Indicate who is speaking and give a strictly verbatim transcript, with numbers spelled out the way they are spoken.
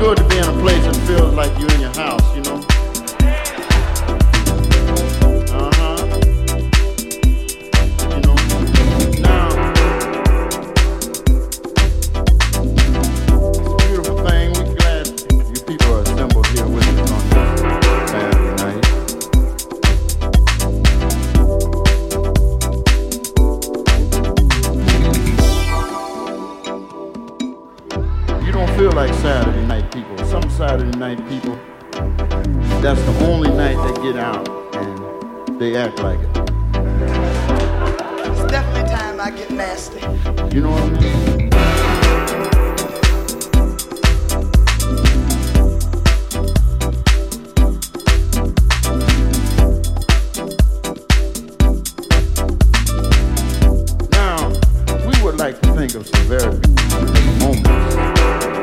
Speaker 1: good to be in a place that feels like you're in your house, you know? Uh-huh. You know? Now, it's a beautiful thing. We're glad you people are assembled here with us on this Saturday night. You don't feel like Saturday night people. Some Saturday night people, that's the only night they get out and they act like it.
Speaker 2: It's definitely time I get nasty.
Speaker 1: You know what I mean? Now, we would like to think of some very moments